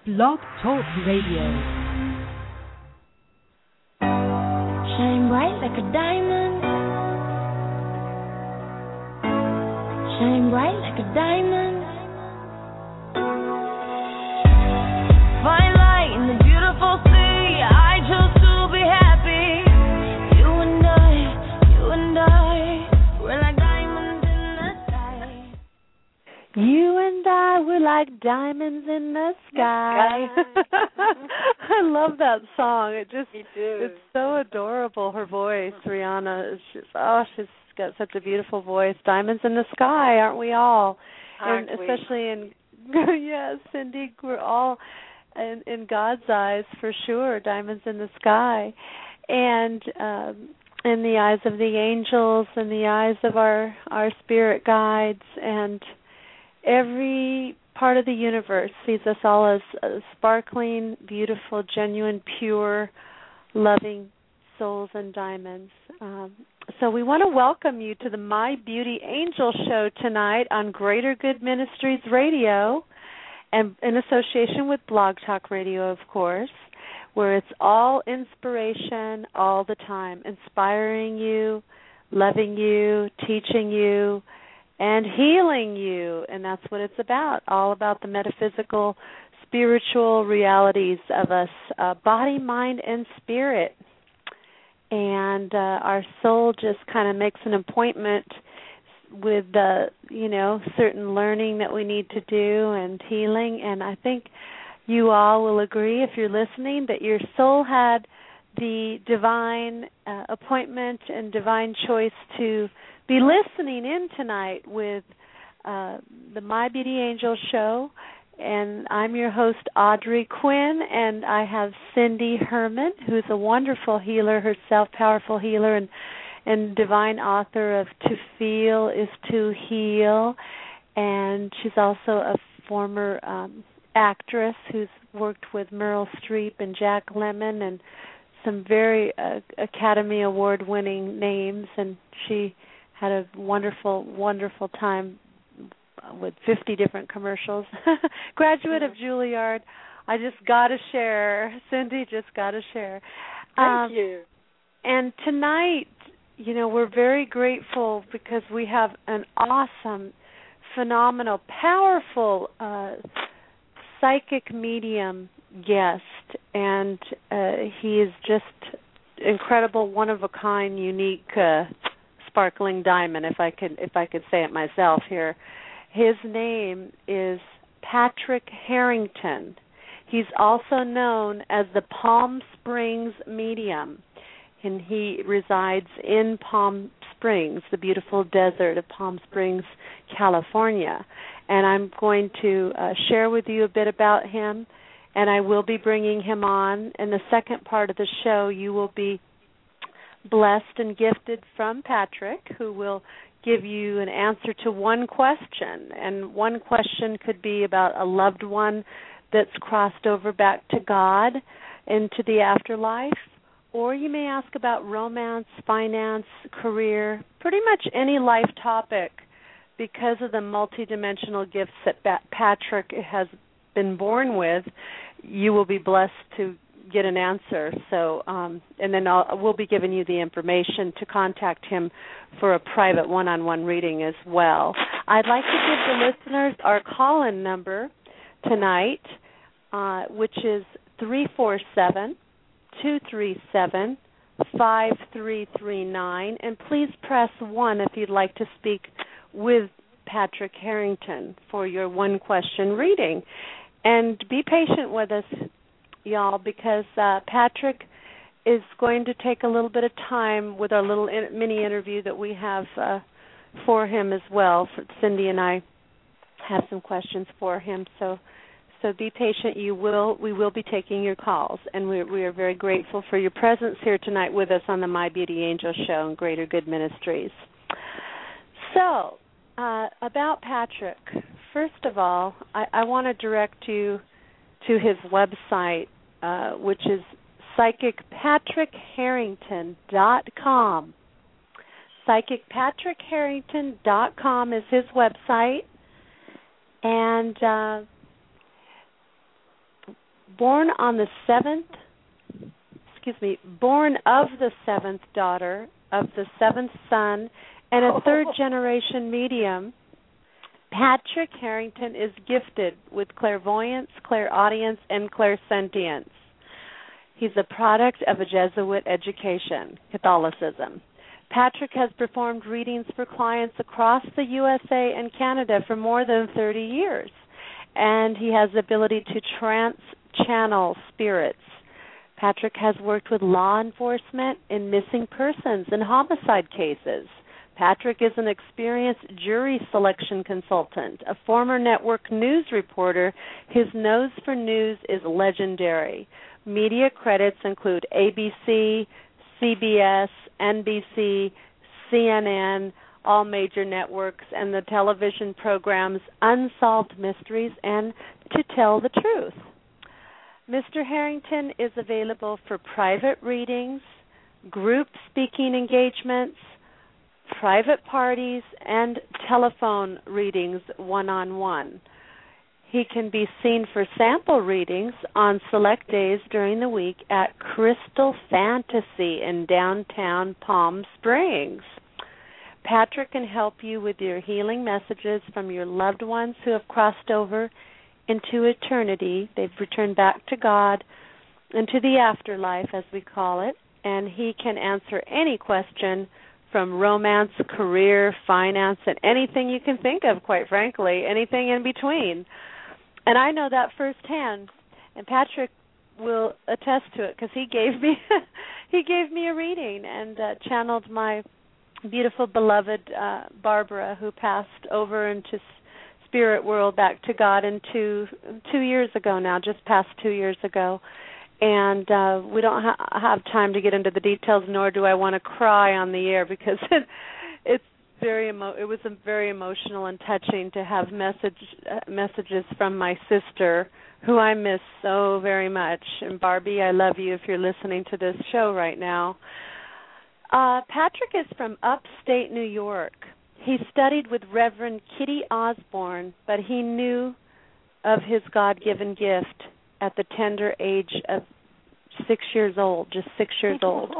Blog Talk Radio. Shine bright like a diamond. Shine bright like a diamond. Find light in the beautiful sea. I choose to be happy. You and I, we're like diamonds in the sky. You and I, we're like diamonds in the sky. I love that song. It's so adorable. Her voice, Rihanna, she's got such a beautiful voice. Diamonds in the sky, aren't we all? Aren't and we? especially in yes, Cindy, we're all in God's eyes for sure. Diamonds in the sky, and in the eyes of the angels, in the eyes of our spirit guides, and every part of the universe sees us all as sparkling, beautiful, genuine, pure, loving souls and diamonds. So we want to welcome you to the My Beauty Angel show tonight on Greater Good Ministries Radio, and in association with Blog Talk Radio, of course, where it's all inspiration all the time, inspiring you, loving you, teaching you, and healing you. And that's what it's about, all about the metaphysical, spiritual realities of us, body, mind, and spirit. And our soul just kind of makes an appointment with certain learning that we need to do and healing. And I think you all will agree, if you're listening, that your soul had the divine appointment and divine choice to be listening in tonight with the My Beauty Angel show. And I'm your host, Audrey Quinn, and I have Cindy Herman, who's a wonderful healer herself, powerful healer, and divine author of To Feel is to Heal. And she's also a former actress who's worked with Meryl Streep and Jack Lemmon and some very Academy Award-winning names. And she had a wonderful, wonderful time with 50 different commercials. Graduate of Juilliard. I just got to share. Cindy, just got to share. Thank you. And tonight, we're very grateful because we have an awesome, phenomenal, powerful psychic medium guest. And he is just incredible, one-of-a-kind, unique, sparkling diamond, if I could say it myself here. His name is Patrick Harrington. He's also known as the Palm Springs Medium, and he resides in Palm Springs, the beautiful desert of Palm Springs, California. And I'm going to share with you a bit about him, and I will be bringing him on. In the second part of the show, you will be blessed and gifted from Patrick, who will give you an answer to one question. And one question could be about a loved one that's crossed over back to God into the afterlife. Or you may ask about romance, finance, career, pretty much any life topic, because of the multidimensional gifts that Patrick has been born with. You will be blessed to get an answer. So, and then we'll be giving you the information to contact him for a private one-on-one reading as well. I'd like to give the listeners our call-in number tonight, which is 347-237-5339. And please press 1 if you'd like to speak with Patrick Harrington for your one-question reading. And be patient with us, y'all, because Patrick is going to take a little bit of time with our little mini interview that we have for him as well. Cindy and I have some questions for him, so be patient. We will be taking your calls, and we are very grateful for your presence here tonight with us on the My Beauty Angel show and Greater Good Ministries. So, about Patrick, first of all, I want to direct you to his website, which is PsychicPatrickHarrington.com. PsychicPatrickHarrington.com is his website, and born of the seventh daughter of the seventh son and a third-generation medium, Patrick Harrington is gifted with clairvoyance, clairaudience, and clairsentience. He's a product of a Jesuit education, Catholicism. Patrick has performed readings for clients across the USA and Canada for more than 30 years, and he has the ability to trans-channel spirits. Patrick has worked with law enforcement in missing persons and homicide cases. Patrick is an experienced jury selection consultant, a former network news reporter. His nose for news is legendary. Media credits include ABC, CBS, NBC, CNN, all major networks, and the television programs Unsolved Mysteries and To Tell the Truth. Mr. Harrington is available for private readings, group speaking engagements, private parties, and telephone readings one-on-one. He can be seen for sample readings on select days during the week at Crystal Fantasy in downtown Palm Springs. Patrick can help you with your healing messages from your loved ones who have crossed over into eternity. They've returned back to God, into the afterlife, as we call it, and he can answer any question from romance, career, finance, and anything you can think of, quite frankly, anything in between. And I know that firsthand, and Patrick will attest to it because he gave me a reading and channeled my beautiful beloved Barbara, who passed over into spirit world back to God in two years ago now, just past 2 years ago. And we don't have time to get into the details, nor do I want to cry on the air because it was very emotional and touching to have messages from my sister, who I miss so very much. And Barbie, I love you if you're listening to this show right now. Patrick is from upstate New York. He studied with Reverend Kitty Osborne, but he knew of his God-given gift at the tender age of 6 years old, just 6 years old.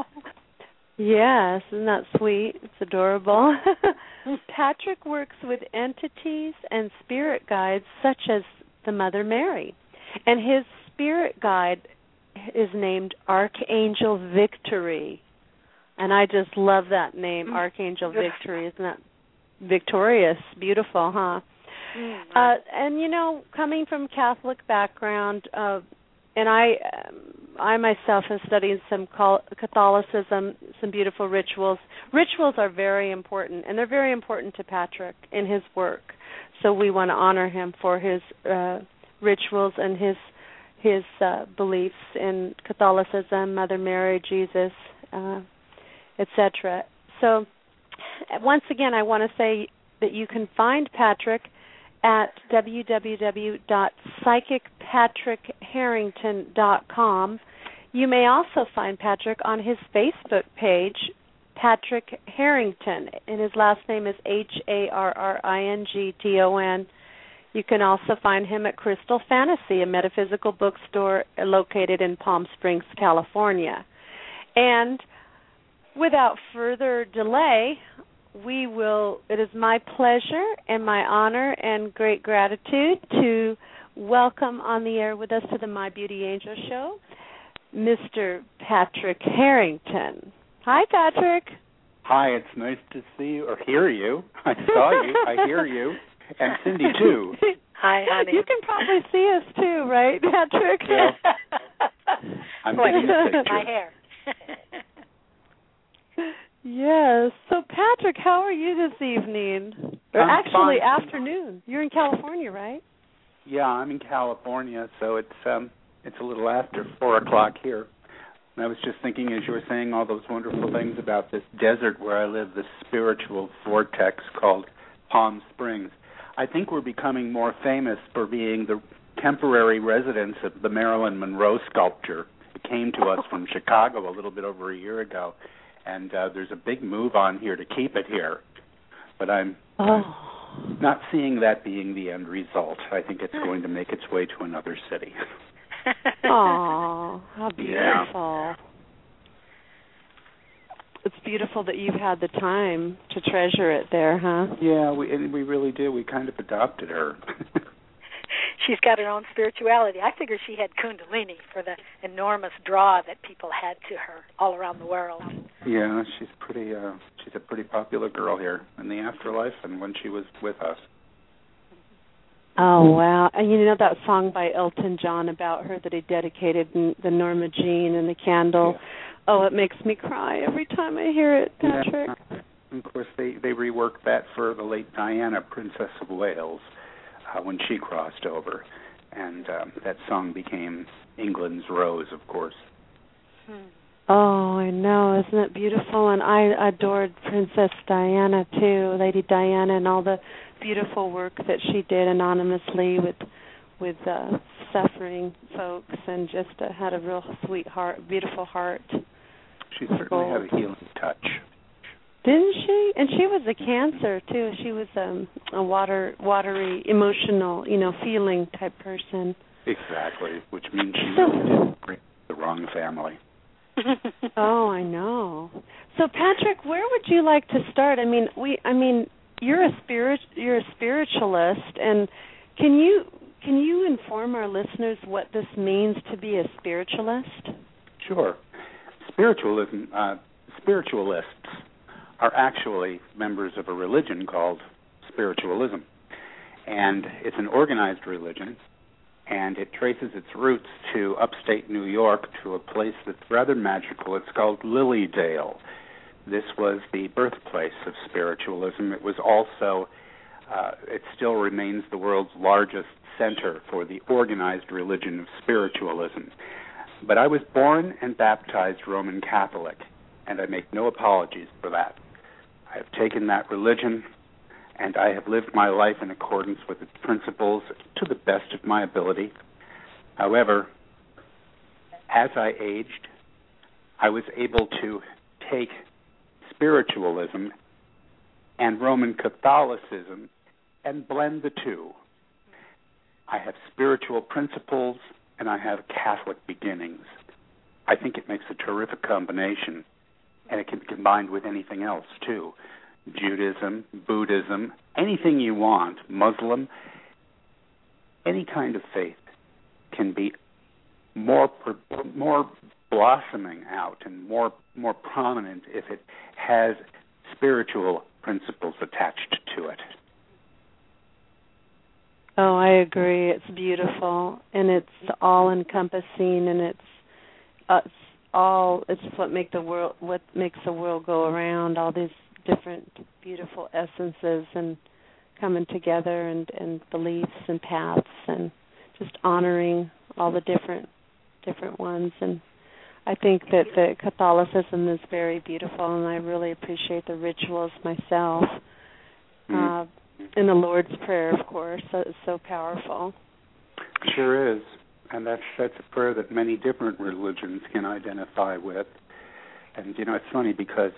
Yes, isn't that sweet? It's adorable. Patrick works with entities and spirit guides such as the Mother Mary, and his spirit guide is named Archangel Victory. And I just love that name, Archangel Victory. Isn't that victorious? Beautiful, huh? And, you know, coming from Catholic background, and I myself have studied some Catholicism, some beautiful rituals. Rituals are very important, and they're very important to Patrick in his work. So we want to honor him for his rituals and his beliefs in Catholicism, Mother Mary, Jesus, etc. So once again, I want to say that you can find Patrick at www.psychicpatrickharrington.com. You may also find Patrick on his Facebook page, Patrick Harrington, and his last name is Harrington. You can also find him at Crystal Fantasy, a metaphysical bookstore located in Palm Springs, California. And without further delay, it is my pleasure and my honor and great gratitude to welcome on the air with us to the My Beauty Angel Show, Mr. Patrick Harrington. Hi, Patrick. Hi, it's nice to see you or hear you. I saw you, I hear you, and Cindy too. Hi, honey. You can probably see us too, right, Patrick? Yeah. I'm getting the picture. My hair. Yes. So, Patrick, how are you this evening? Or I'm actually, fine. Afternoon. You're in California, right? Yeah, I'm in California, so it's a little after 4 o'clock here. And I was just thinking, as you were saying all those wonderful things about this desert where I live, this spiritual vortex called Palm Springs. I think we're becoming more famous for being the temporary residents of the Marilyn Monroe sculpture. It came to us from Chicago a little bit over a year ago. And there's a big move on here to keep it here. But I'm not seeing that being the end result. I think it's going to make its way to another city. Oh, how beautiful. Yeah. It's beautiful that you've had the time to treasure it there, huh? Yeah, we really do. We kind of adopted her. She's got her own spirituality. I figure she had Kundalini for the enormous draw that people had to her all around the world. Yeah, she's a pretty popular girl here in the afterlife and when she was with us. Oh, wow. And you know that song by Elton John about her that he dedicated, the Norma Jean and the candle? Yeah. Oh, it makes me cry every time I hear it, Patrick. Yeah. Of course, they reworked that for the late Diana, Princess of Wales, when she crossed over. And that song became England's Rose, of course. Oh, I know. Isn't it beautiful? And I adored Princess Diana, too, Lady Diana, and all the beautiful work that she did anonymously with suffering folks, and just had a real sweet heart, beautiful heart. She certainly had a healing touch. Didn't she? And she was a Cancer, too. She was a watery, emotional, feeling type person. Exactly, which means she really did bring the wrong family. Oh, I know. So, Patrick, where would you like to start? I mean, you're a spiritualist, and can you inform our listeners what this means to be a spiritualist? Sure. Spiritualists are actually members of a religion called spiritualism, and it's an organized religion, and it traces its roots to upstate New York, to a place that's rather magical. It's called Lilydale. This was the birthplace of spiritualism. It was also, it still remains the world's largest center for the organized religion of spiritualism. But I was born and baptized Roman Catholic, and I make no apologies for that. I have taken that religion, and I have lived my life in accordance with its principles to the best of my ability. However, as I aged, I was able to take spiritualism and Roman Catholicism and blend the two. I have spiritual principles and I have Catholic beginnings. I think it makes a terrific combination, and it can be combined with anything else too. Judaism, Buddhism, anything you want, Muslim, any kind of faith can be more blossoming out and more prominent if it has spiritual principles attached to it. Oh, I agree. It's beautiful, and it's all-encompassing, and it's what makes the world go around. All these different beautiful essences and coming together, and beliefs and paths, and just honoring all the different ones. And I think that the Catholicism is very beautiful, and I really appreciate the rituals myself. And the Lord's Prayer, of course, is so powerful. Sure is. And that's a prayer that many different religions can identify with. And, it's funny because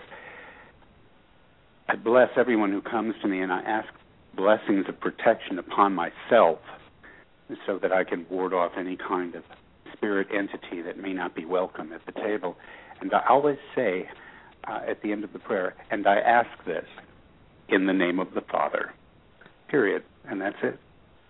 I bless everyone who comes to me, and I ask blessings of protection upon myself so that I can ward off any kind of spirit entity that may not be welcome at the table. And I always say at the end of the prayer, and I ask this in the name of the Father, period. And that's it.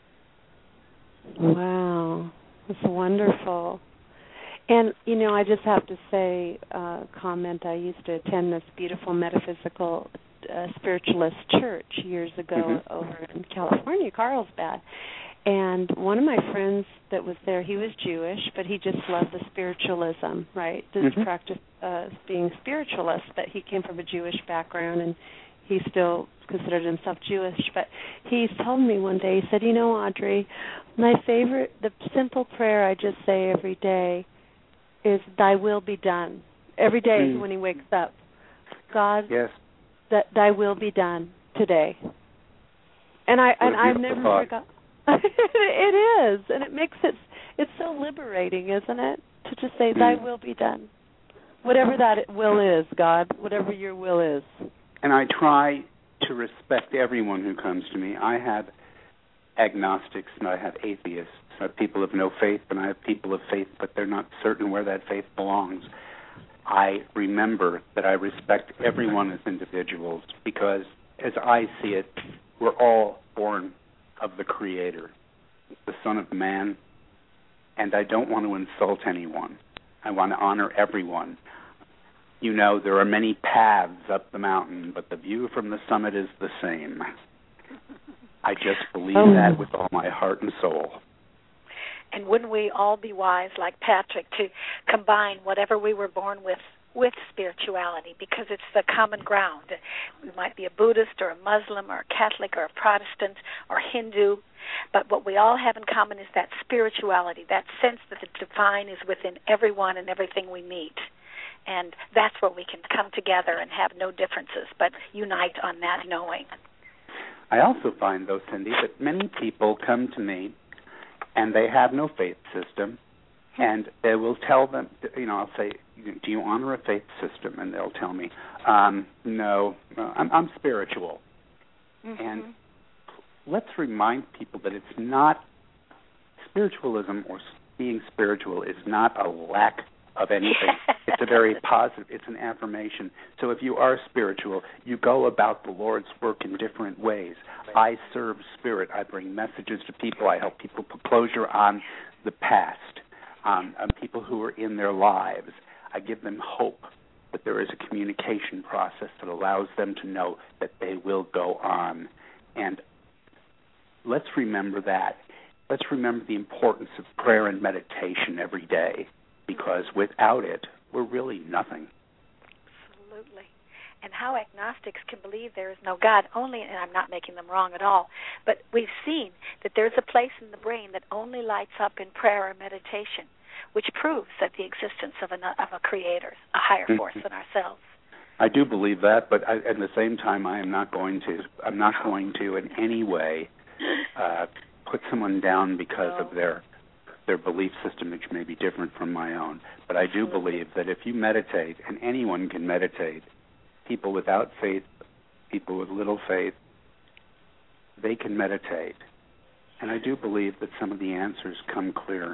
Wow. That's wonderful. And, I just have to say, comment, I used to attend this beautiful metaphysical spiritualist church years ago over in California, Carlsbad. And one of my friends that was there, he was Jewish, but he just loved the spiritualism, right? Just practice being spiritualist, but he came from a Jewish background, and he still considered himself Jewish. But he told me one day, he said, Audrey, the simple prayer I just say every day is, thy will be done. Every day when he wakes up. God, yes, that thy will be done today. And I've never forgot. It is, and it makes it's so liberating, isn't it? To just say, thy will be done. Whatever that will is, God, whatever your will is. And I try to respect everyone who comes to me. I have agnostics and I have atheists I have people of no faith, and I have people of faith, but they're not certain where that faith belongs. I remember that I respect everyone as individuals because, as I see it, we're all born of the Creator, the Son of Man, and I don't want to insult anyone. I want to honor everyone. You know, there are many paths up the mountain, but the view from the summit is the same. I just believe that with all my heart and soul. And wouldn't we all be wise, like Patrick, to combine whatever we were born with spirituality, because it's the common ground. We might be a Buddhist or a Muslim or a Catholic or a Protestant or Hindu, but what we all have in common is that spirituality, that sense that the divine is within everyone and everything we meet. And that's where we can come together and have no differences, but unite on that knowing. I also find, though, Cindy, that many people come to me and they have no faith system, and they will tell them, I'll say, do you honor a faith system? And they'll tell me, no, I'm spiritual. Mm-hmm. And let's remind people that it's not, spiritualism or being spiritual is not a lack of anything. It's a very positive, it's an affirmation. So if you are spiritual, you go about the Lord's work in different ways. I serve spirit. I bring messages to people. I help people put closure on the past, on people who are in their lives. I give them hope that there is a communication process that allows them to know that they will go on. And let's remember that. Let's remember the importance of prayer and meditation every day, because without it, we're really nothing. Absolutely. And how agnostics can believe there is no God only, and I'm not making them wrong at all, but we've seen that there's a place in the brain that only lights up in prayer or meditation, which proves that the existence of a creator, a higher force than ourselves. I do believe that, but at the same time, I'm not going to in any way put someone down because of their belief system, which may be different from my own. But I do believe that if you meditate, and anyone can meditate, people without faith, people with little faith, they can meditate. And I do believe that some of the answers come clear.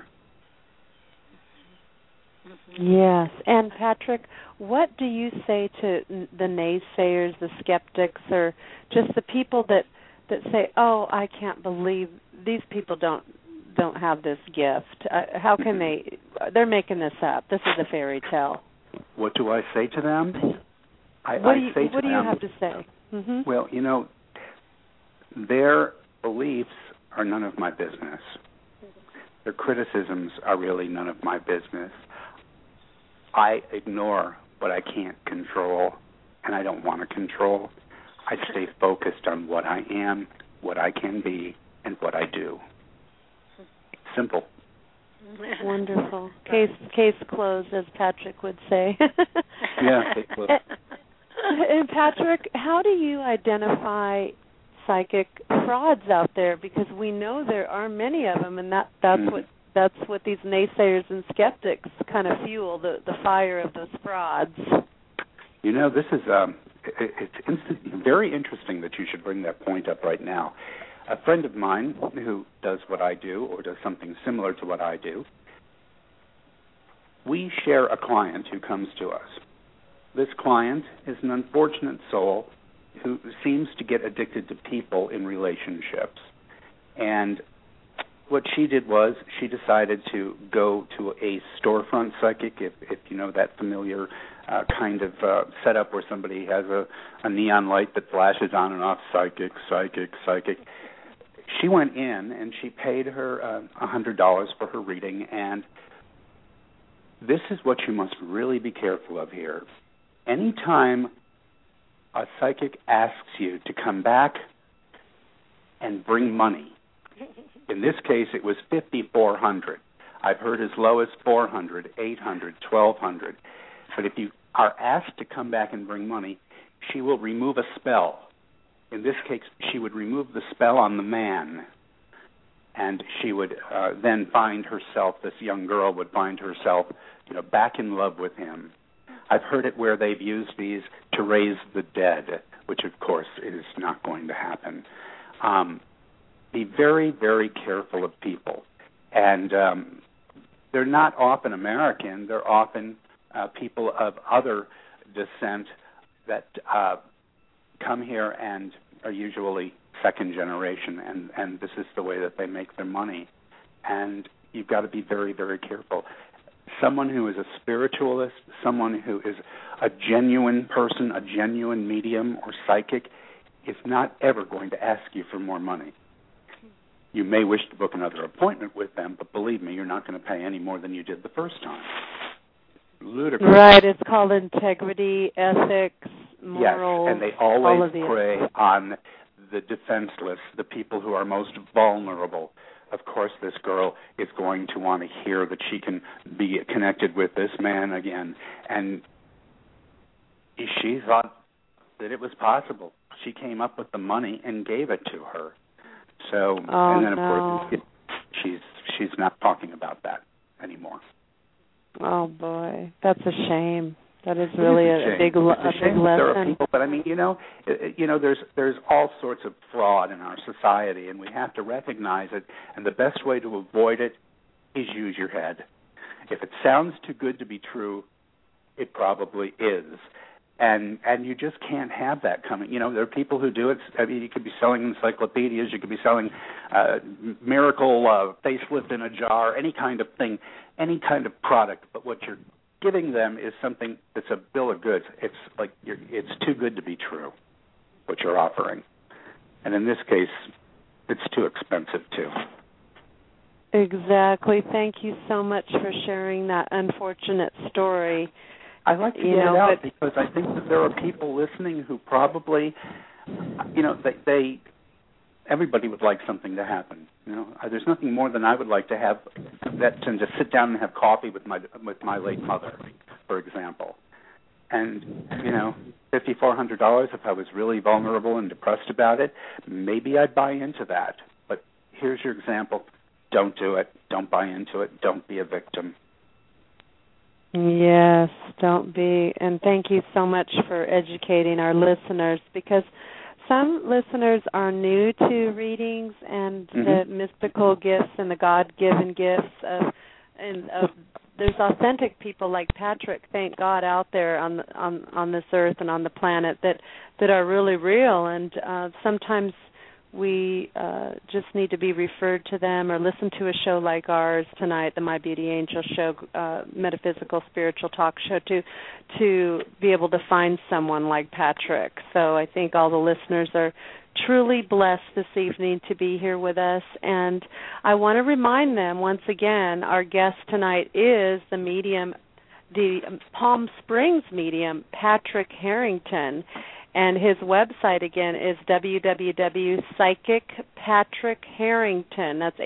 Yes. And Patrick, what do you say to the naysayers, the skeptics, or just the people that say, "Oh, I can't believe these people don't have this gift. How can they? They're making this up. This is a fairy tale." What do I say to them? What do you have to say? Mm-hmm. Well, their beliefs are none of my business. Their criticisms are really none of my business. I ignore what I can't control, and I don't want to control. I stay focused on what I am, what I can be, and what I do. Simple. Wonderful. Case closed, as Patrick would say. Yeah, case closed. And Patrick, how do you identify psychic frauds out there? Because we know there are many of them, and that's what these naysayers and skeptics kind of fuel, the fire of those frauds. This is very interesting that you should bring that point up right now. A friend of mine who does what I do or does something similar to what I do, we share a client who comes to us. This client is an unfortunate soul who seems to get addicted to people in relationships. And what she did was she decided to go to a storefront psychic, if you know that familiar kind of setup where somebody has a neon light that flashes on and off, psychic. She went in and she paid her $100 for her reading, and this is what you must really be careful of here. Anytime a psychic asks you to come back and bring money, in this case it was $5,400. I've heard as low as $400, $800, $1,200. But if you are asked to come back and bring money, she will remove a spell. In this case, she would remove the spell on the man, and she would then find herself, this young girl would find herself, back in love with him. I've heard it where they've used these to raise the dead, which, of course, is not going to happen. Be very, very careful of people. And they're not often American. They're often people of other descent that come here and are usually second generation, and this is the way that they make their money. And you've got to be very, very careful. Someone who is a spiritualist, someone who is a genuine person, a genuine medium or psychic, is not ever going to ask you for more money. You may wish to book another appointment with them, but believe me, you're not going to pay any more than you did the first time. Ludicrous. Right, it's called integrity, ethics, morals. Yes, and they always prey on the defenseless, the people who are most vulnerable. Of course, this girl is going to want to hear that she can be connected with this man again. And she thought that it was possible. She came up with the money and gave it to her. So, and then, of course, she's not talking about that anymore. Oh, boy. That's a shame. That is really a big lesson. There are people, but I mean, there's all sorts of fraud in our society, and we have to recognize it. And the best way to avoid it is use your head. If it sounds too good to be true, it probably is. And you just can't have that coming. There are people who do it. I mean, you could be selling encyclopedias, you could be selling miracle facelift in a jar, any kind of thing, any kind of product. But what you're giving them is something that's a bill of goods. It's like it's too good to be true, what you're offering. And in this case, it's too expensive too. Exactly. Thank you so much for sharing that unfortunate story. I like to get it out because I think that there are people listening who probably, everybody would like something to happen. There's nothing more than I would like to have than to sit down and have coffee with my late mother, for example. And $5,400, if I was really vulnerable and depressed about it, maybe I'd buy into that. But here's your example: don't do it. Don't buy into it. Don't be a victim. Yes, don't be. And thank you so much for educating our listeners, because some listeners are new to readings and the mystical gifts and the God-given gifts of there's authentic people like Patrick, thank God, out there on this earth and on the planet that are really real, and sometimes we just need to be referred to them or listen to a show like ours tonight, the My Beauty Angel Show, metaphysical spiritual talk show, to be able to find someone like Patrick. So I think all the listeners are truly blessed this evening to be here with us. And I want to remind them once again, our guest tonight is the medium, the Palm Springs medium, Patrick Harrington. And his website, again, is www.psychicpatrickharrington, that's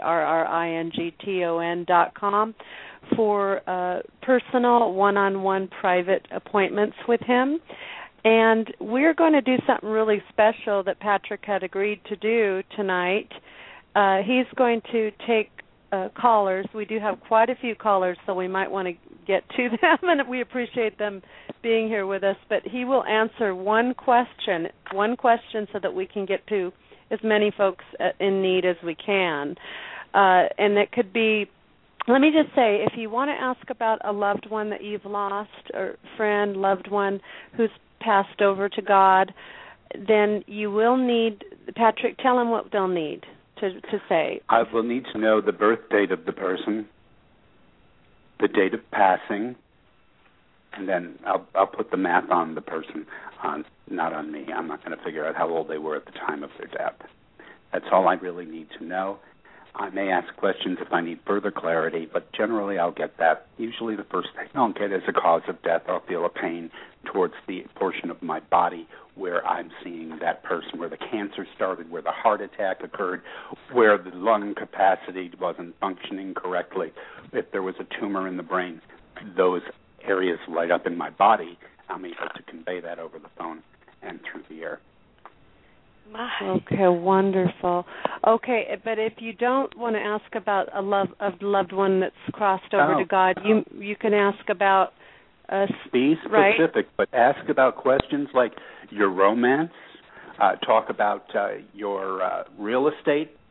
HARRINGTON.com, for personal one-on-one private appointments with him. And we're going to do something really special that Patrick had agreed to do tonight. He's going to take callers. We do have quite a few callers, so we might want to get to them, and we appreciate them being here with us. But he will answer one question so that we can get to as many folks in need as we can. And it could be, let me just say, if you want to ask about a loved one that you've lost, or friend, loved one who's passed over to God, then you will need, Patrick, tell them what they'll need to say. I will need to know the birth date of the person, the date of passing, and then I'll put the math on the person, not on me. I'm not going to figure out how old they were at the time of their death. That's all I really need to know. I may ask questions if I need further clarity, but generally I'll get that. Usually the first thing I'll get is a cause of death. I'll feel a pain towards the portion of my body where I'm seeing that person, where the cancer started, where the heart attack occurred, where the lung capacity wasn't functioning correctly, if there was a tumor in the brain. Those areas light up in my body. I'm able to convey that over the phone and through the air. Okay, wonderful. Okay, but if you don't want to ask about a loved one that's crossed over to God, you can ask about be specific, right? But ask about questions like your romance. Talk about your real estate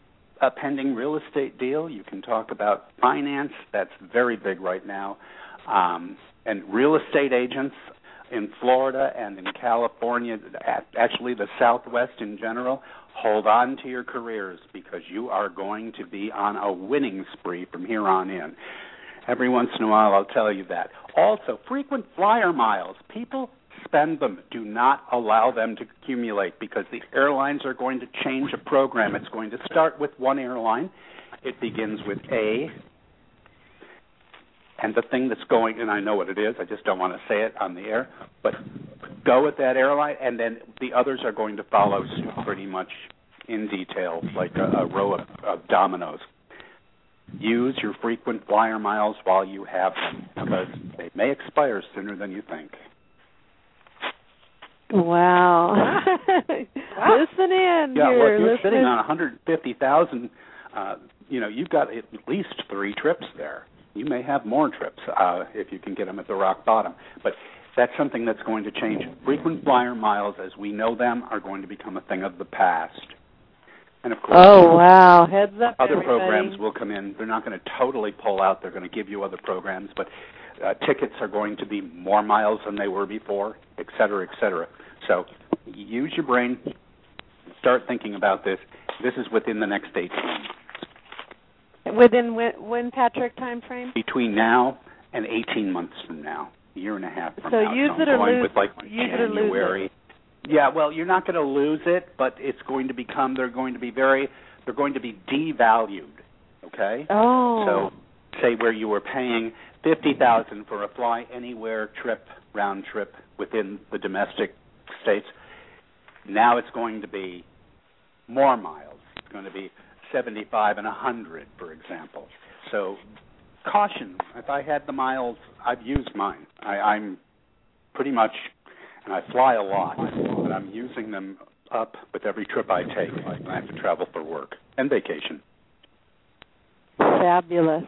a pending real estate deal. You can talk about finance. That's very big right now. And real estate agents in Florida and in California, actually the Southwest in general, hold on to your careers because you are going to be on a winning spree from here on in. Every once in a while I'll tell you that. Also, frequent flyer miles. People spend them. Do not allow them to accumulate because the airlines are going to change a program. It's going to start with one airline. It begins with A. And the thing that's going, and I know what it is, I just don't want to say it on the air, but go with that airline, and then the others are going to follow suit pretty much in detail, like a row of dominoes. Use your frequent flyer miles while you have them, because they may expire sooner than you think. Wow. Listen in. Yeah, here. well, if you're sitting on 150,000, you've got at least 3 trips there. You may have more trips if you can get them at the rock bottom. But that's something that's going to change. Frequent flyer miles, as we know them, are going to become a thing of the past. And, of course, wow. Heads up, other everybody. programs will come in. They're not going to totally pull out. They're going to give you other programs. But tickets are going to be more miles than they were before, et cetera, et cetera. So use your brain. Start thinking about this. This is within the next 18 months. Within when, Patrick, time frame? Between now and 18 months from now, a year and a half from now. So use it or lose it. Use it or lose it. Yeah, well, you're not going to lose it, but it's going to become, they're going to be devalued, okay? Oh. So say where you were paying $50,000 for a fly anywhere trip, round trip within the domestic states, now it's going to be more miles. It's going to be 75 and 100, for example. So caution. If I had the miles, I've used mine. I'm pretty much, and I fly a lot, but I'm using them up with every trip I take when I have to travel for work and vacation. Fabulous,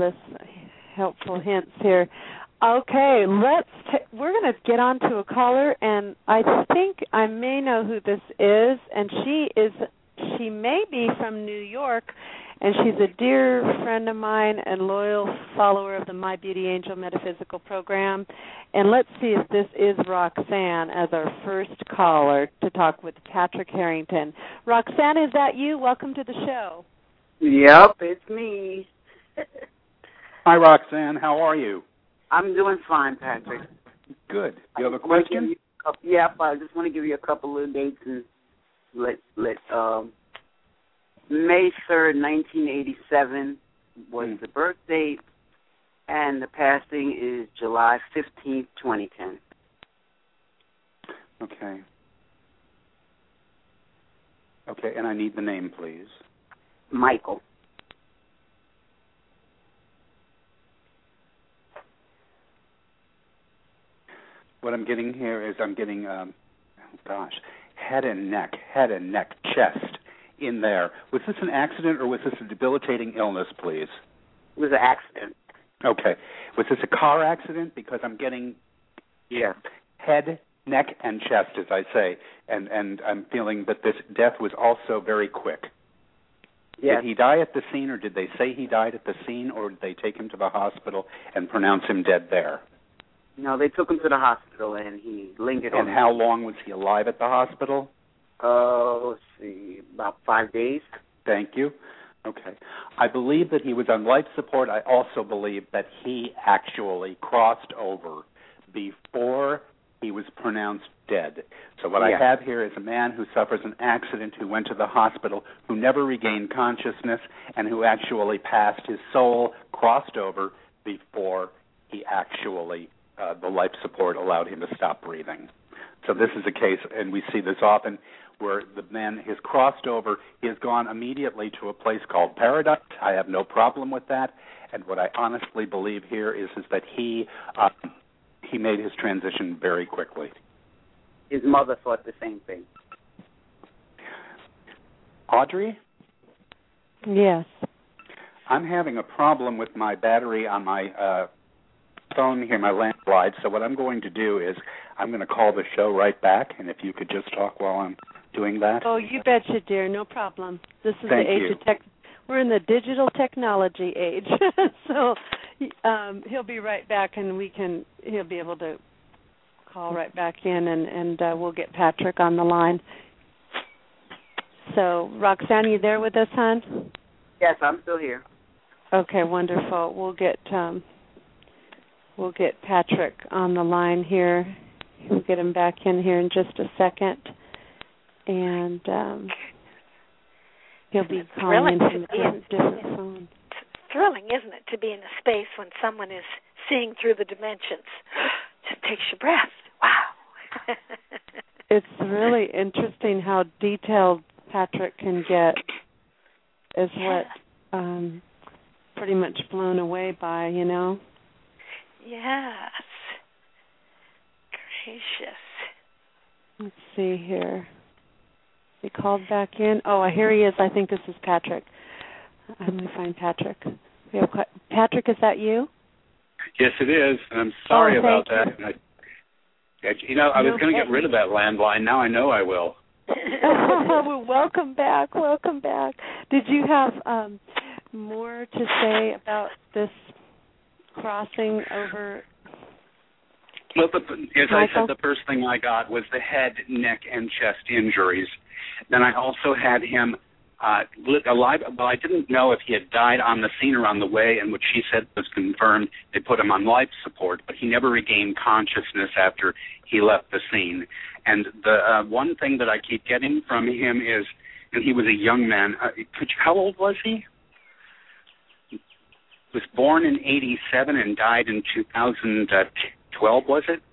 helpful hints here. Okay, we're going to get on to a caller, and I think I may know who this is, and she may be from New York, and she's a dear friend of mine and loyal follower of the My Beauty Angel Metaphysical Program. And let's see if this is Roxanne as our first caller to talk with Patrick Harrington. Roxanne, is that you? Welcome to the show. Yep, it's me. Hi, Roxanne. How are you? I'm doing fine, Patrick. Good. You have a question? Yep, I just want to give you a couple of dates and let May 3rd, 1987 was the birth date, and the passing is July 15th, 2010. Okay, and I need the name, please. Michael. What I'm getting here is head and neck, chest in there. Was this an accident or was this a debilitating illness, please? It was an accident. Okay. Was this a car accident? Because I'm getting head, neck, and chest, as I say, and I'm feeling that this death was also very quick. Yes. Did he die at the scene, or did they say he died at the scene, or did they take him to the hospital and pronounce him dead there? No, they took him to the hospital, and he lingered on. And how long was he alive at the hospital? Let's see, about 5 days. Thank you. Okay. I believe that he was on life support. I also believe that he actually crossed over before he was pronounced dead. So what I have here is a man who suffers an accident, who went to the hospital, who never regained consciousness, and who actually passed. His soul crossed over before he actually, the life support allowed him to stop breathing. So this is a case, and we see this often, where the man has crossed over. He has gone immediately to a place called paradise. I have no problem with that. And what I honestly believe here is that he made his transition very quickly. His mother thought the same thing. Audrey? Yes. I'm having a problem with my battery on my phone here, my landline. So what I'm going to do is I'm going to call the show right back, and if you could just talk while I'm doing that. Oh, you betcha, dear. No problem. This is Thank the you. we're in the digital technology age. So he'll be right back, and he'll be able to call right back in, and we'll get Patrick on the line. So, Roxanne, you there with us, hon? Yes, I'm still here. Okay, wonderful. We'll get Patrick on the line here. We'll get him back in here in just a second, and he'll be calling in from a different phone. It's thrilling, isn't it, to be in a space when someone is seeing through the dimensions? Just takes your breath. Wow. It's really interesting how detailed Patrick can get, is what pretty much blown away by, you know? Yes. Gracious. Let's see here. He called back in. Oh, here he is. I think this is Patrick. I'm going to find Patrick. Patrick, is that you? Yes, it is. I'm sorry about that. I was going to get rid of that landline. Now I know I will. Well, welcome back. Welcome back. Did you have more to say about this crossing over? Well, as I said, the first thing I got was the head, neck, and chest injuries. Then I also had him alive. Well, I didn't know if he had died on the scene or on the way, and what she said was confirmed. They put him on life support, but he never regained consciousness after he left the scene. And the one thing that I keep getting from him is, and he was a young man. How old was he? He was born in 87 and died in 2012, was it?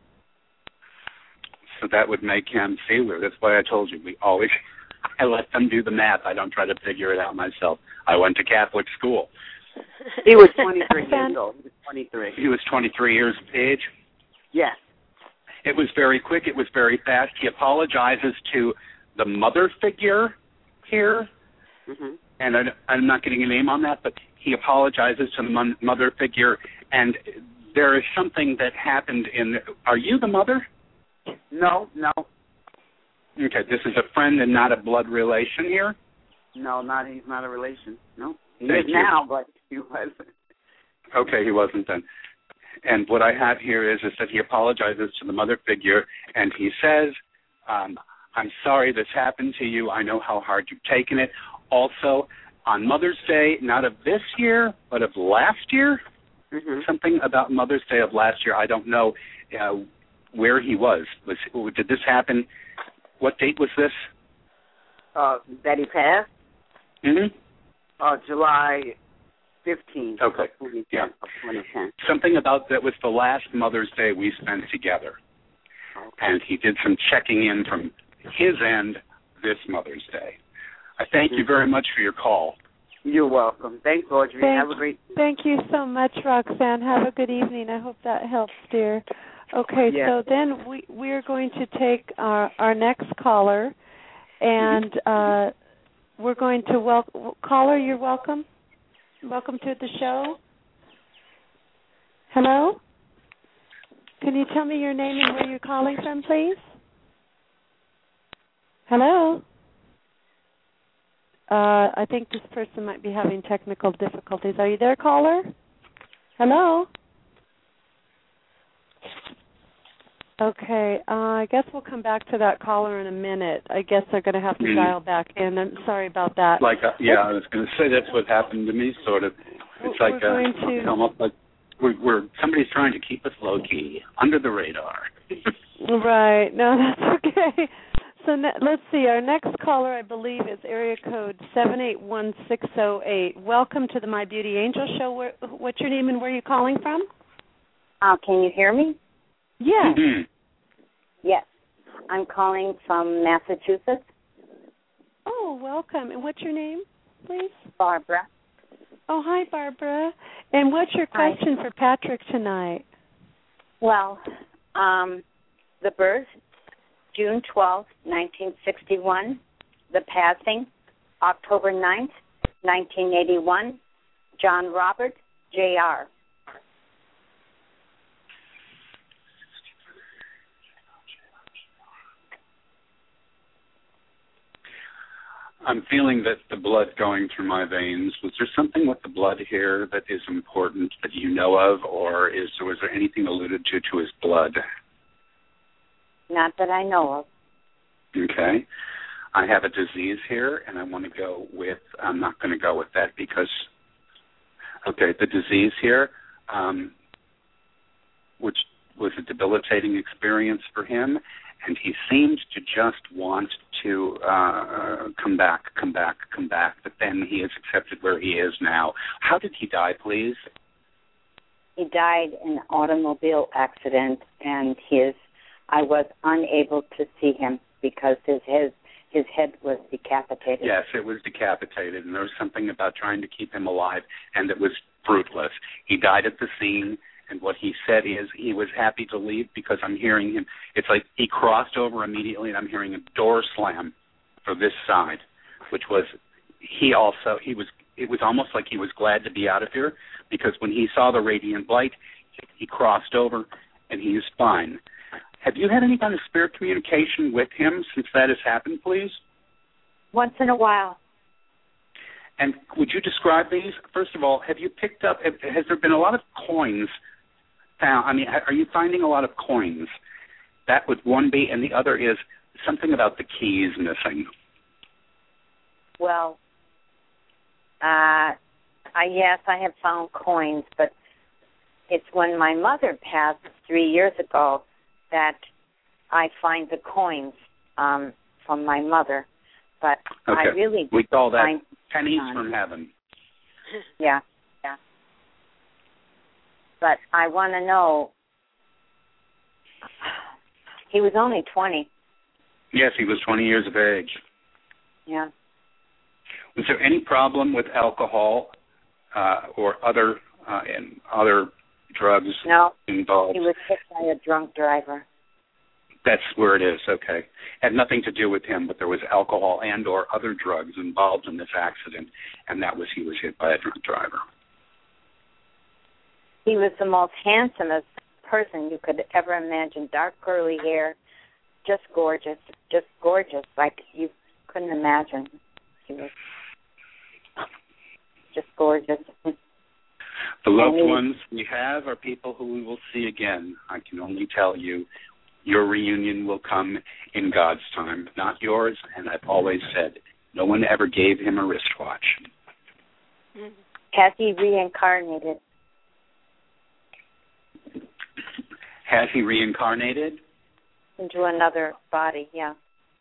So that would make him sailor. That's why I told you, I let them do the math. I don't try to figure it out myself. I went to Catholic school. He was 23 years old. He was 23. He was 23 years of age? Yes. It was very quick. It was very fast. He apologizes to the mother figure here, and I'm not getting a name on that, but he apologizes to the mother figure, and there is something that happened are you the mother? No. Okay, this is a friend and not a blood relation here? No, he's not a relation. No. He Thank is you. now, but he wasn't. Okay, he wasn't then. And what I have here is that he apologizes to the mother figure, and he says, I'm sorry this happened to you. I know how hard you've taken it. Also, on Mother's Day, not of this year, but of last year, something about Mother's Day of last year, I don't know where he was. Did this happen? What date was this? That he passed? July 15th of 2010. Something about that was the last Mother's Day we spent together. Okay. And he did some checking in from his end this Mother's Day. I thank you very much for your call. You're welcome. Thanks, Audrey. Have a great evening. Thank you so much, Roxanne. Have a good evening. I hope that helps, dear. Okay, so then we're going to take our next caller, and we're going to caller, you're welcome. Welcome to the show. Hello? Can you tell me your name and where you're calling from, please? Hello? I think this person might be having technical difficulties. Are you there, caller? Hello? Okay, I guess we'll come back to that caller in a minute. I guess they're going to have to dial back in. I'm sorry about that. I was going to say that's what happened to me, sort of. It's almost like we're somebody's trying to keep us low key, under the radar. Right. No, that's okay. So let's see. Our next caller, I believe, is area code 781608. Welcome to the My Beauty Angel Show. What's your name and where are you calling from? Can you hear me? Yes. Yes. I'm calling from Massachusetts. Oh, welcome. And what's your name, please? Barbara. Oh, hi, Barbara. And what's your question for Patrick tonight? Well, the birth, June 12th, 1961. The passing, October 9th, 1981. John Robert, Jr. I'm feeling that the blood going through my veins. Was there something with the blood here that is important that you know of, or was there anything alluded to his blood? Not that I know of. Okay. I have a disease here, and I want to go with, I'm not going to go with that because, okay, the disease here, which was a debilitating experience for him, and he seemed to just want to come back, but then he is accepted where he is now. How did he die, please? He died in an automobile accident, and I was unable to see him because his head was decapitated. Yes, it was decapitated, and there was something about trying to keep him alive, and it was fruitless. He died at the scene, and what he said is he was happy to leave because I'm hearing him. It's like he crossed over immediately, and I'm hearing a door slam for this side, which was it was almost like he was glad to be out of here because when he saw the radiant light, he crossed over, and he is fine. Have you had any kind of spirit communication with him since that has happened, please? Once in a while. And would you describe these? First of all, have you picked up, has there been a lot of coins found? I mean, are you finding a lot of coins? That would one be, and the other is something about the keys missing. Well, yes, I have found coins, but it's when my mother passed 3 years ago that I find the coins from my mother. But okay. I really we call that find pennies from heaven. Yeah. But I want to know, he was only 20. Yes, he was 20 years of age. Yeah. Was there any problem with alcohol or other drugs involved? He was hit by a drunk driver. That's where it is, okay. Had nothing to do with him, but there was alcohol and or other drugs involved in this accident, and he was hit by a drunk driver. He was the most handsomest person you could ever imagine. Dark curly hair, just gorgeous, like you couldn't imagine. He was just gorgeous. The loved ones we have are people who we will see again. I can only tell you, your reunion will come in God's time, not yours, and I've always said, no one ever gave him a wristwatch. Has he reincarnated? Has he reincarnated? Into another body, yeah.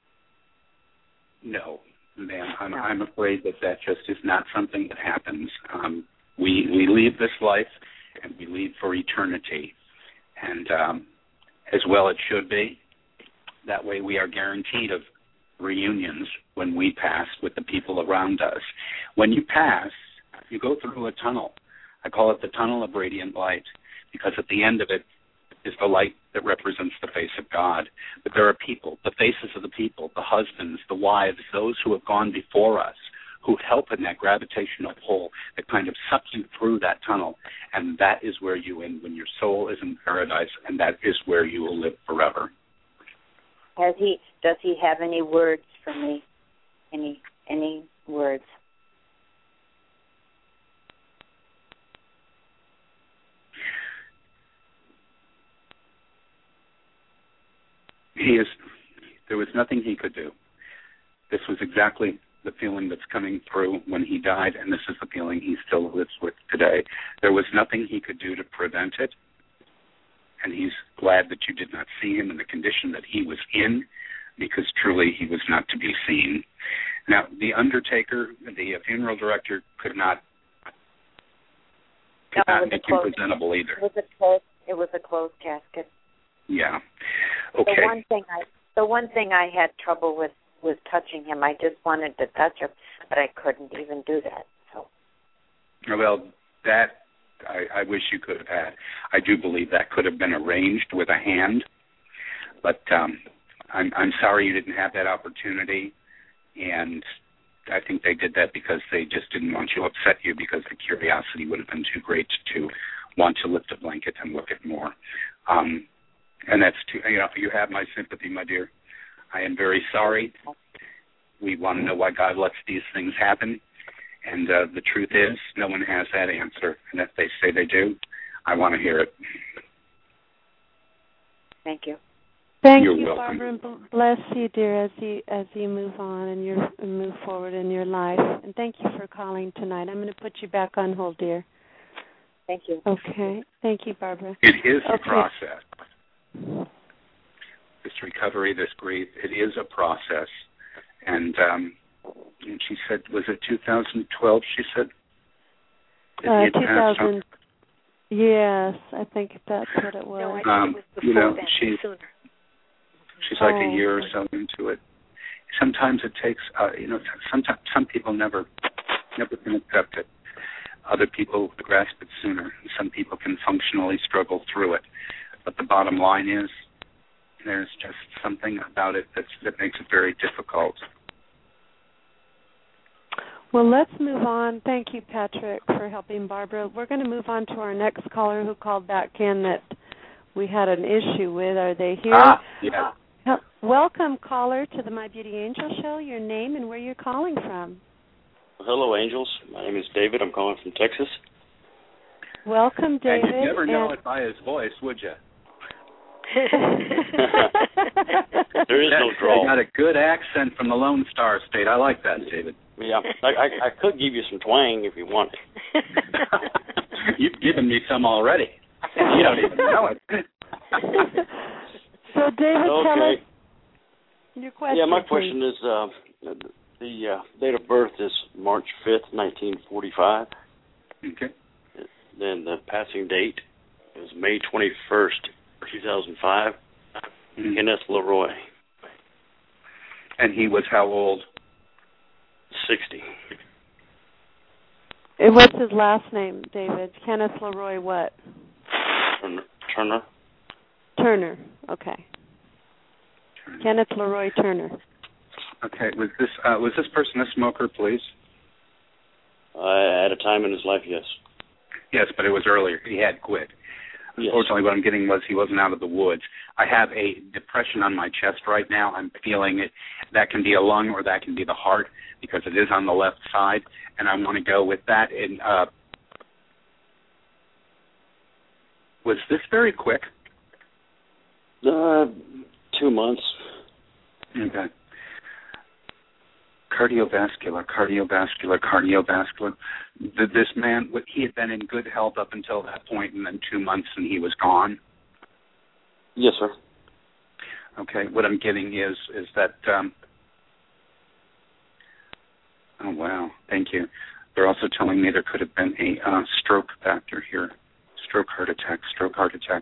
No, ma'am. I'm afraid that just is not something that happens. We leave this life, and we leave for eternity. And as well it should be. That way we are guaranteed of reunions when we pass with the people around us. When you pass, you go through a tunnel. I call it the tunnel of radiant light because at the end of it is the light that represents the face of God. But there are people, the faces of the people, the husbands, the wives, those who have gone before us, who help in that gravitational pull that kind of sucks you through that tunnel. And that is where you end when your soul is in paradise, and that is where you will live forever. Does he have any words for me? Any words? There was nothing he could do. This was exactly the feeling that's coming through when he died, and this is the feeling he still lives with today. There was nothing he could do to prevent it, and he's glad that you did not see him in the condition that he was in, because truly he was not to be seen. Now, the undertaker, the funeral director, could not make you presentable either. It was a closed casket. Yeah. Okay. The one thing I had trouble with was touching him. I just wanted to touch him, but I couldn't even do that. So. Well, that I wish you could have had. I do believe that could have been arranged with a hand, but I'm sorry you didn't have that opportunity, and I think they did that because they just didn't want to upset you because the curiosity would have been too great to want to lift a blanket and look at more. And that's too, you have my sympathy, my dear. I am very sorry. We want to know why God lets these things happen. And the truth is, no one has that answer. And if they say they do, I want to hear it. Thank you. Thank You're you, welcome. Barbara, and bless you, dear, as you move on and move forward in your life. And thank you for calling tonight. I'm going to put you back on hold, dear. Thank you. Okay. Thank you, Barbara. It is a process. This recovery, this grief, it is a process. And she said, was it 2012, she said? 2000. Yes, I think that's what it was. No, I think it was before that, sooner. She's like a year or so into it. Sometimes it takes, sometimes some people never can accept it. Other people grasp it sooner. Some people can functionally struggle through it. But the bottom line is, there's just something about it that makes it very difficult. Well, let's move on. Thank you, Patrick, for helping Barbara. We're going to move on to our next caller who called back in that we had an issue with. Are they here? Yeah. Welcome, caller, to the My Beauty Angel Show. Your name and where you're calling from. Hello, angels. My name is David. I'm calling from Texas. Welcome, David. And you'd never know it by his voice, would you? There is no drawl. You got a good accent from the Lone Star State. I like that, David. Yeah, I could give you some twang if you want it. You've given me some already. You don't even know it. So, David, tell us your question. Yeah, my question is, the date of birth is March 5th, 1945. Okay. Then the passing date is May 21st, 2005. Kenneth Leroy. And he was how old? 60. And what's his last name, David? Kenneth Leroy what? Turner. Turner. Okay. Turner. Kenneth Leroy Turner. Okay. Was this person a smoker, please? At a time in his life, yes. Yes, but it was earlier. He had quit. Yes. Unfortunately, what I'm getting was he wasn't out of the woods. I have a depression on my chest right now. I'm feeling it. That can be a lung or that can be the heart because it is on the left side, and I want to go with that. And was this very quick? 2 months. Okay. Cardiovascular. This man, he had been in good health up until that point, and then 2 months, and he was gone. Yes, sir. Okay. What I'm getting is that. Oh wow! Thank you. They're also telling me there could have been a stroke factor here. Stroke, heart attack.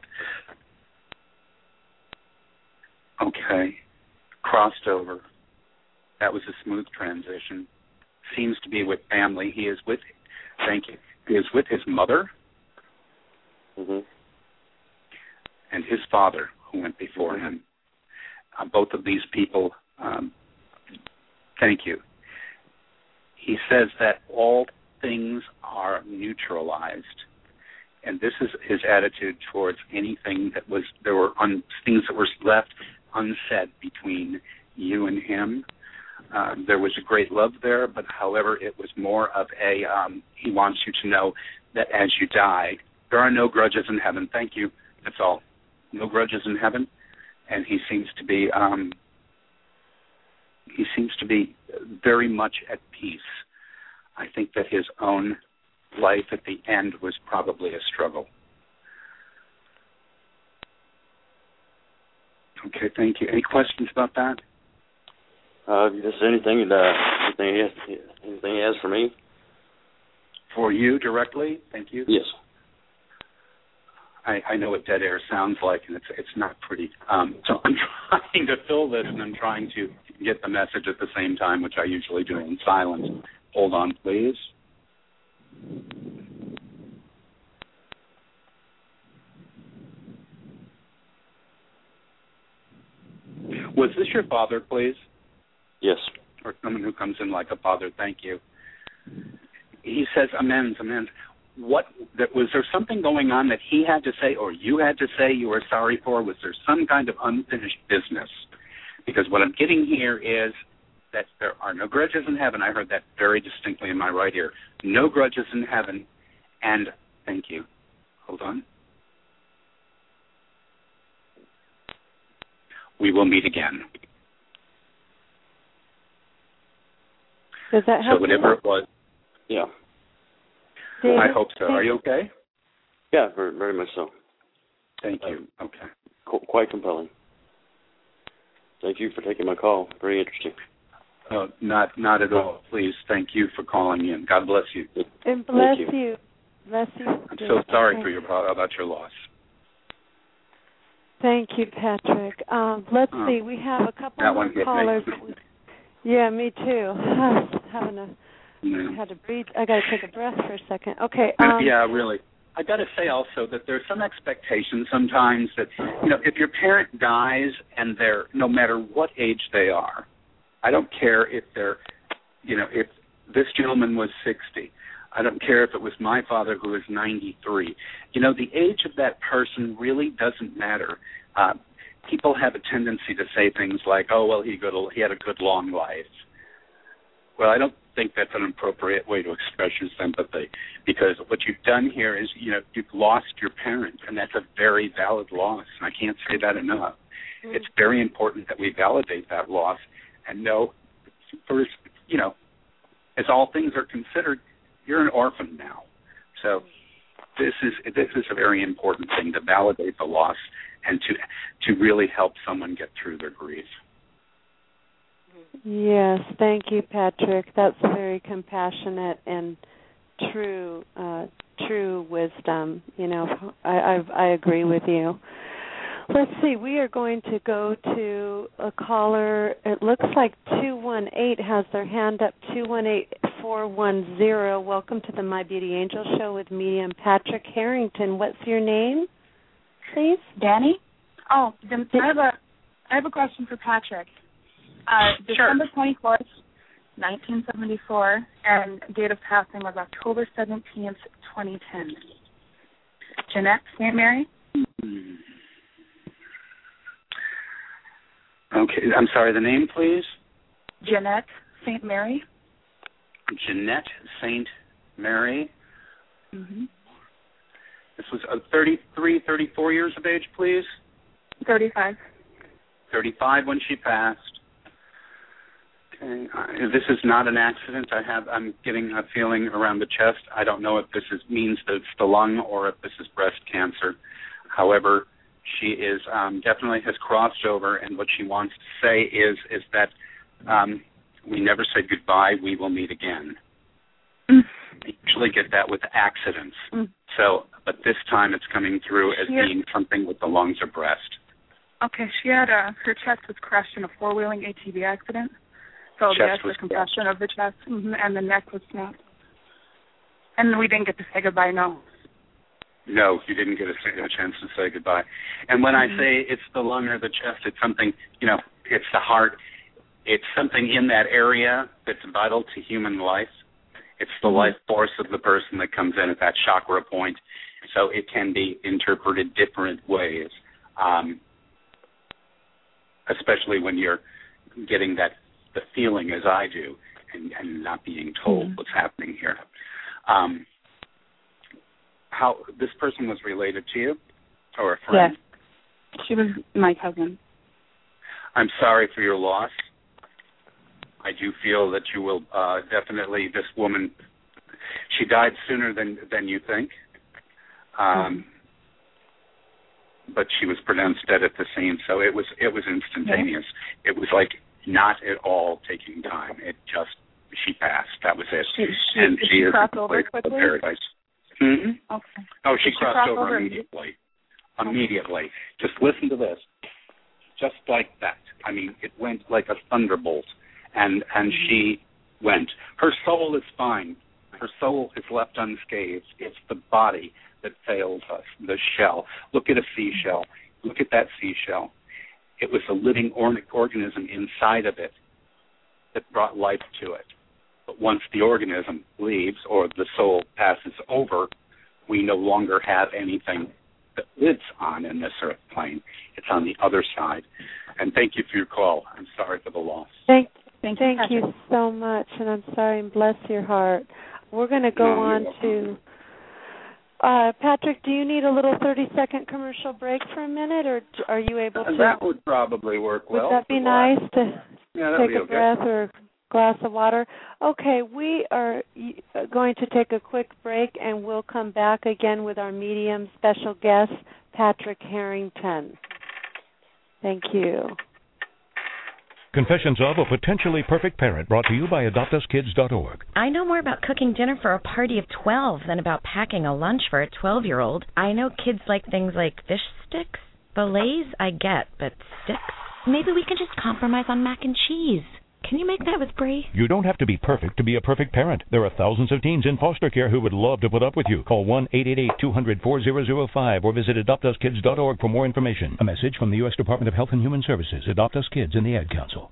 Okay. Crossed over. That was a smooth transition. Seems to be with family. He is with. Thank you. He is with his mother. Mm-hmm. And his father, who went before him. Both of these people, thank you. He says that all things are neutralized, and this is his attitude towards anything that was, things that were left unsaid between you and him. There was a great love there, but however, it was more of a, he wants you to know that as you die, there are no grudges in heaven. Thank you. That's all. No grudges in heaven, and he seems to be very much at peace. I think that his own life at the end was probably a struggle. Okay, thank you. Any questions about that? Just anything he has for me? For you directly? Thank you. Yes. I know what dead air sounds like, and it's not pretty. So I'm trying to fill this, and I'm trying to get the message at the same time, which I usually do in silence. Hold on, please. Was this your father, please? Yes. Or someone who comes in like a father? Thank you. He says, amends. Was there something going on that he had to say or you had to say you were sorry for? Was there some kind of unfinished business? Because what I'm getting here is that there are no grudges in heaven. I heard that very distinctly in my right ear. No grudges in heaven. And thank you. Hold on. We will meet again. Does that help? So whatever it was. Yeah. David, I hope so. Are you okay? Yeah, very, very much so. Thank you. Okay. Quite compelling. Thank you for taking my call. Very interesting. Not at all. Please, thank you for calling in. God bless you. And bless you. Bless you. I'm so sorry about your loss. Thank you, Patrick. Let's see. We have a couple more callers. Yeah, me too. I had to breathe. I got to take a breath for a second. Okay. Yeah, really. I got to say also that there's some expectation sometimes that, if your parent dies and they're, no matter what age they are, I don't care if they're, if this gentleman was 60. I don't care if it was my father who was 93. The age of that person really doesn't matter. People have a tendency to say things like, oh, well, he had a good long life. Well, I don't think that's an appropriate way to express your sympathy, because what you've done here is, you've lost your parent, and that's a very valid loss, and I can't say that enough. Mm-hmm. It's very important that we validate that loss and know, first, as all things are considered, you're an orphan now. So this is a very important thing, to validate the loss and to really help someone get through their grief. Yes, thank you, Patrick. That's very compassionate and true wisdom. I agree with you. Let's see. We are going to go to a caller. It looks like 218 has their hand up. 218410. Welcome to the My Beauty Angel Show with medium Patrick Harrington. What's your name, please? Danny. Oh, I have a question for Patrick. December 24th, 1974, and date of passing was October 17th, 2010. Jeanette St. Mary? Okay, I'm sorry, the name, please? Jeanette St. Mary. Jeanette St. Mary. Mm-hmm. This was 33, 34 years of age, please? 35. 35 when she passed. Okay. This is not an accident. I'm getting a feeling around the chest. I don't know if this means that it's the lung or if this is breast cancer. However, she is definitely has crossed over, and what she wants to say is that we never said goodbye. We will meet again. You usually get that with accidents. So, but this time it's coming through as being something with the lungs or breast. Okay, she had her chest was crushed in a four-wheeling ATV accident. So there's the compression of the chest, and the neck was snapped. And we didn't get to say goodbye, no. No, you didn't get a chance to say goodbye. And when I say it's the lung or the chest, it's something, it's the heart. It's something in that area that's vital to human life. It's the life force of the person that comes in at that chakra point. So it can be interpreted different ways, especially when you're getting the feeling as I do and not being told what's happening here. How this person was related to you or a friend? Yes. She was my cousin. I'm sorry for your loss. I do feel that you will definitely, this woman, she died sooner than you think. But she was pronounced dead at the scene, so it was instantaneous. Yeah. It was like not at all taking time. She passed. That was it. She is crossed over quickly? Paradise. Mm-hmm. Okay. Oh, she crossed over immediately. Immediately. Just listen to this. Just like that. I mean, it went like a thunderbolt, and she went. Her soul is fine. Her soul is left unscathed. It's the body that fails us, the shell. Look at a seashell. Look at that seashell. It was a living organism inside of it that brought life to it. But once the organism leaves or the soul passes over, we no longer have anything that lives on in this earth plane. It's on the other side. And thank you for your call. I'm sorry for the loss. Thank Thank you so much, and I'm sorry, and bless your heart. We're going to go on to Patrick, do you need a little 30-second commercial break for a minute, or are you able to? That would probably work well. Would that be nice to take a breath okay. or a glass of water? Okay, we are going to take a quick break, and we'll come back again with our medium special guest, Patrick Harrington. Thank you. Confessions of a Potentially Perfect Parent, brought to you by AdoptUsKids.org. I know more about cooking dinner for a party of 12 than about packing a lunch for a 12-year-old. I know kids like things like fish sticks. Fillets, I get, but sticks? Maybe we can just compromise on mac and cheese. Can you make that with Brie? You don't have to be perfect to be a perfect parent. There are thousands of teens in foster care who would love to put up with you. Call 1-888-200-4005 or visit AdoptUsKids.org for more information. A message from the U.S. Department of Health and Human Services, Adopt Us Kids, and the Ad Council.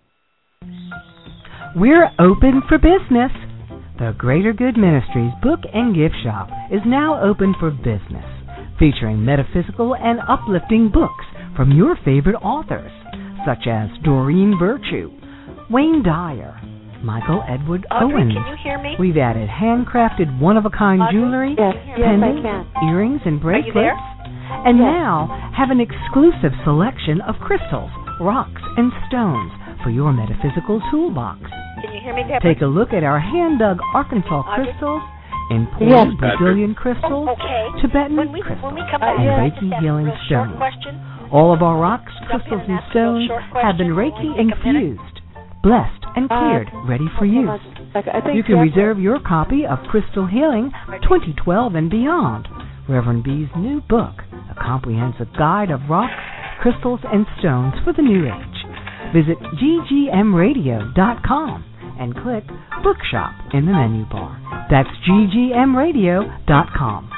We're open for business. The Greater Good Ministries Book and Gift Shop is now open for business, featuring metaphysical and uplifting books from your favorite authors, such as Doreen Virtue, Wayne Dyer, Michael Edward Audrey, Owens. Can you hear me? We've added handcrafted one-of-a-kind Audrey? jewelry, Yes, pendants, I can. earrings, and bracelets. Are you there? And now have an exclusive selection of crystals, rocks, and stones for your metaphysical toolbox. Can you hear me, Deborah? Take a look at our hand-dug Arkansas Audrey? crystals, imported Brazilian crystals, Okay. Tibetan When we crystals, come back, and I Reiki just have a healing real short stones. question. All of our rocks, Jump crystals, in and ask a real stones short have been question. Reiki Will you take a minute? infused, blessed, and cleared, ready for use. I think You can reserve your copy of Crystal Healing 2012 and beyond, Reverend B's new book, a comprehensive guide of rocks, crystals, and stones for the new age. Visit ggmradio.com and click Bookshop in the menu bar. That's ggmradio.com.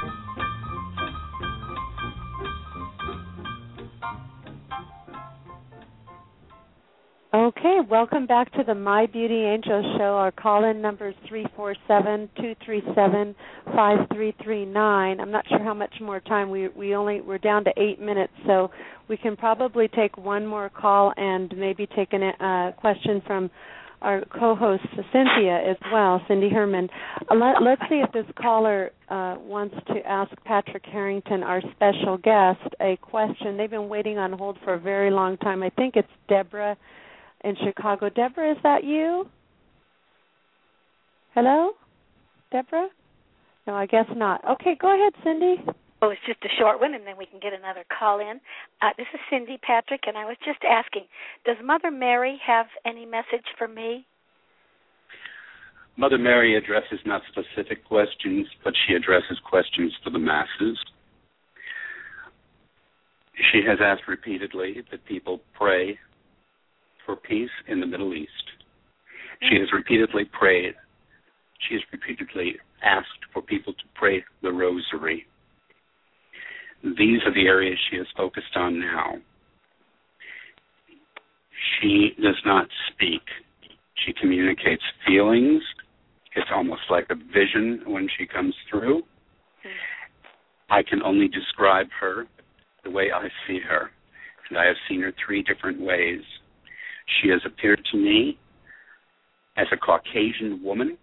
Okay, welcome back to the My Beauty Angel Show. Our call-in number is 347-237-5339. I'm not sure how much more time. We're down to 8 minutes, so we can probably take one more call and maybe take a question from our co-host Cynthia as well, Cindy Herman. Let's see if this caller wants to ask Patrick Harrington, our special guest, a question. They've been waiting on hold for a very long time. I think it's Deborah in Chicago. Deborah, is that you? Hello? Deborah? No, I guess not. Okay, go ahead, Cindy. Oh, it's just a short one, and then we can get another call in. This is Cindy, Patrick, and I was just asking, does Mother Mary have any message for me? Mother Mary addresses not specific questions, but she addresses questions for the masses. She has asked repeatedly that people pray for peace in the Middle East. She has repeatedly asked for people to pray the rosary. These are the areas she is focused on now. She does not speak. She communicates feelings. It's almost like a vision when she comes through. I can only describe her the way I see her, and I have seen her 3 different ways. She has appeared to me as a Caucasian woman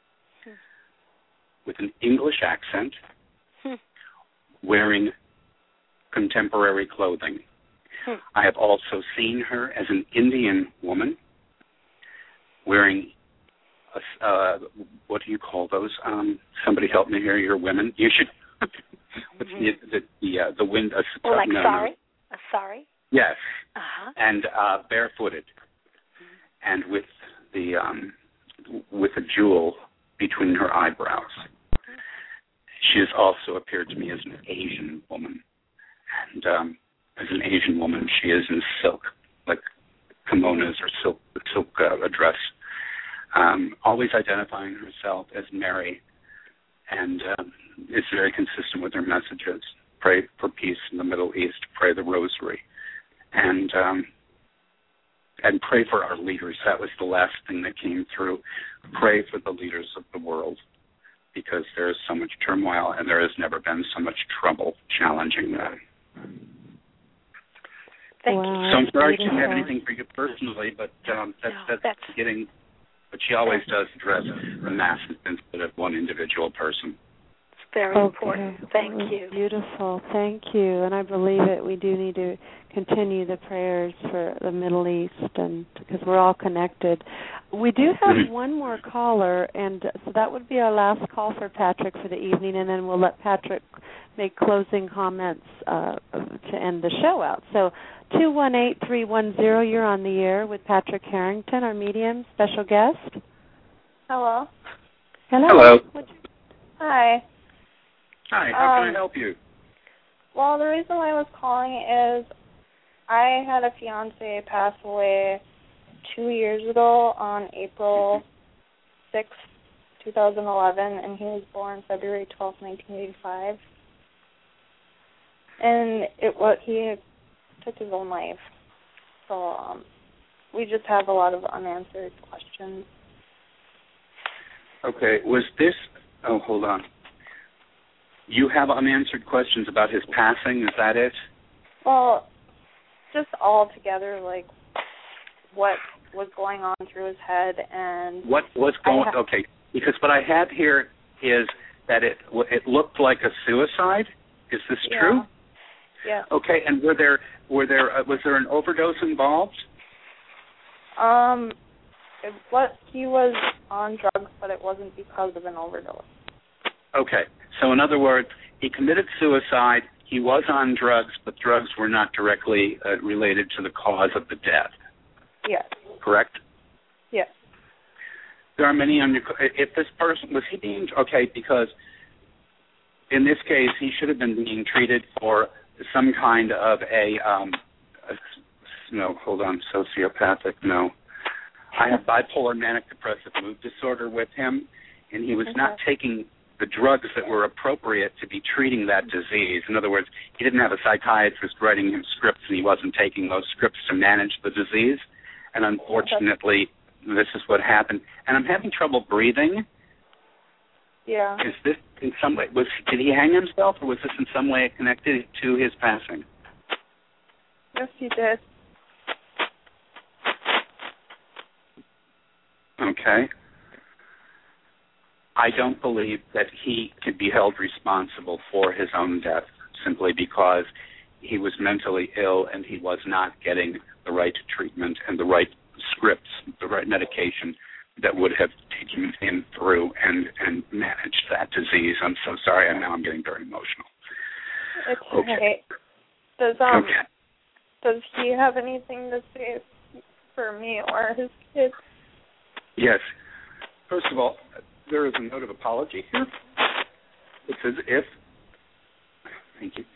with an English accent, wearing contemporary clothing. I have also seen her as an Indian woman wearing what do you call those? Somebody help me here. You're women. You should. What's the wind? Like no, sari? no. A sari? Yes. Uh-huh. And barefooted, and with a jewel between her eyebrows. She has also appeared to me as an Asian woman, and as an Asian woman, she is in silk, like kimonos or silk dress. Always identifying herself as Mary, and it's very consistent with her messages. Pray for peace in the Middle East, pray the rosary, and pray for our leaders. That was the last thing that came through. Pray for the leaders of the world, because there is so much turmoil and there has never been so much trouble challenging them. Thank wow, you. So I'm sorry beautiful. she didn't have anything for you personally, but that's getting. But she always does address the masses instead of one individual person. It's very important. Thank you. Beautiful. Thank you. And I believe it. We do need to continue the prayers for the Middle East, and because we're all connected. We do have one more caller, and so that would be our last call for Patrick for the evening, and then we'll let Patrick make closing comments to end the show out. So 218-310, you're on the air with Patrick Harrington, our medium special guest. Hello. Hello. Hi. Hi, how can I help you? Well, the reason why I was calling is I had a fiance pass away 2 years ago on April 6th, 2011, and he was born February 12th, 1985. And he took his own life. So we just have a lot of unanswered questions. Okay, hold on. You have unanswered questions about his passing, is that it? Well, just all together, like what was going on through his head and what was going. Okay, because what I have here is that it looked like a suicide. Is this true? Yeah. Okay, and was there an overdose involved? He was on drugs, but it wasn't because of an overdose. Okay, so in other words, he committed suicide. He was on drugs, but drugs were not directly related to the cause of the death. Yes. Correct? Yes. There are many if this person was he being because in this case he should have been being treated for some kind of sociopathic. No, I have bipolar manic depressive mood disorder with him, and he was not taking the drugs that were appropriate to be treating that disease. In other words, he didn't have a psychiatrist writing him scripts, and he wasn't taking those scripts to manage the disease. And unfortunately, this is what happened. And I'm having trouble breathing. Yeah. Is this in some way, did he hang himself, or was this in some way connected to his passing? Yes, he did. Okay. I don't believe that he could be held responsible for his own death simply because he was mentally ill and he was not getting the right treatment and the right scripts, the right medication that would have taken him through and managed that disease. I'm so sorry. Now I'm getting very emotional. It's okay. Does he have anything to say for me or his kids? Yes. First of all, there is a note of apology here. It says if. Thank you.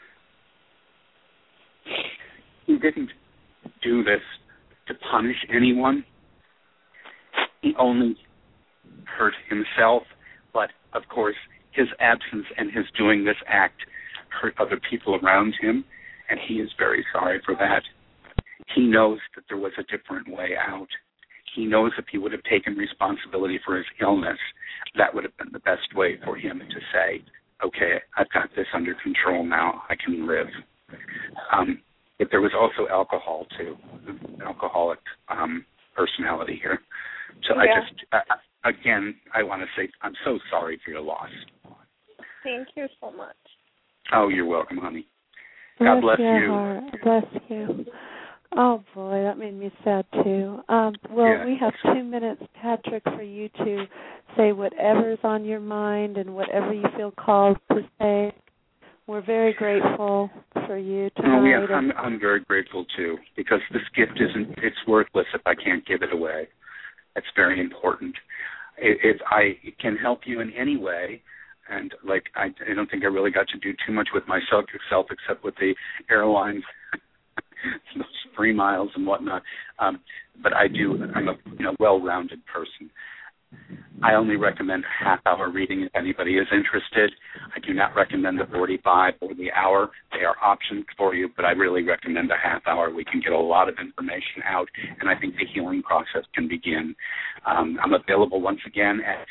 He didn't do this to punish anyone. He only hurt himself, but of course his absence and his doing this act hurt other people around him, and he is very sorry for that. He knows that there was a different way out. He knows if he would have taken responsibility for his illness, that would have been the best way for him to say, okay, I've got this under control now, I can live. But there was also alcohol, too, alcoholic personality here. So yeah. I want to say I'm so sorry for your loss. Thank you so much. Oh, you're welcome, honey. God bless you. Heart. Bless you. Oh, boy, that made me sad, too. We have 2 minutes, Patrick, for you to say whatever's on your mind and whatever you feel called to say. We're very grateful for you tonight. Oh, yeah, I'm very grateful, too, because this gift it's worthless if I can't give it away. That's very important. If I can help you in any way, and, I don't think I really got to do too much with myself except with the airlines, those free miles and whatnot. But I'm a well-rounded person. I only recommend a half-hour reading if anybody is interested. I do not recommend the 45 or the hour. They are options for you, but I really recommend a half hour. We can get a lot of information out, and I think the healing process can begin. I'm available once again at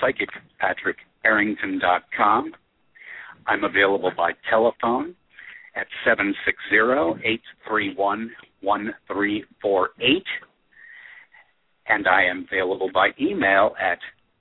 www.psychicpatrickharrington.com. I'm available by telephone at 760-831-1348. And I am available by email at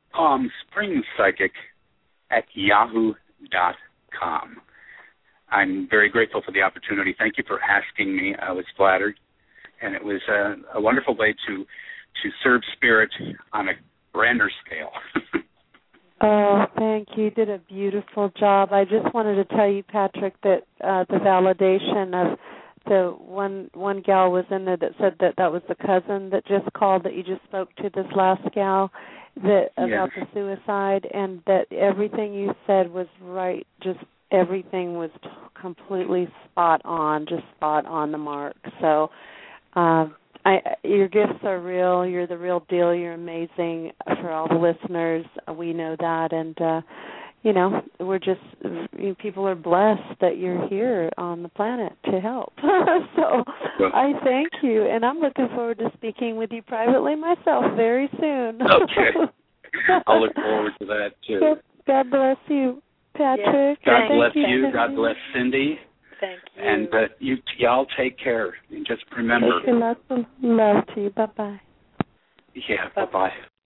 palmspringspsychic@yahoo.com. I'm very grateful for the opportunity. Thank you for asking me. I was flattered. And it was a wonderful way to serve spirit on a grander scale. Oh, thank you. You did a beautiful job. I just wanted to tell you, Patrick, that the validation of the one gal was in there that said that was the cousin that just called, that you just spoke to, this last gal, about the suicide, and that everything you said was right. Just everything was completely spot on the mark. So your gifts are real. You're the real deal. You're amazing. For all the listeners, we know that, and we're just, people are blessed that you're here on the planet to help. So I thank you, and I'm looking forward to speaking with you privately myself very soon. Okay. I'll look forward to that, too. God bless you, Patrick. God bless you. God bless Cindy. Thank you. And y'all take care. And just remember. Lots of love to you. Bye-bye. Yeah, bye-bye.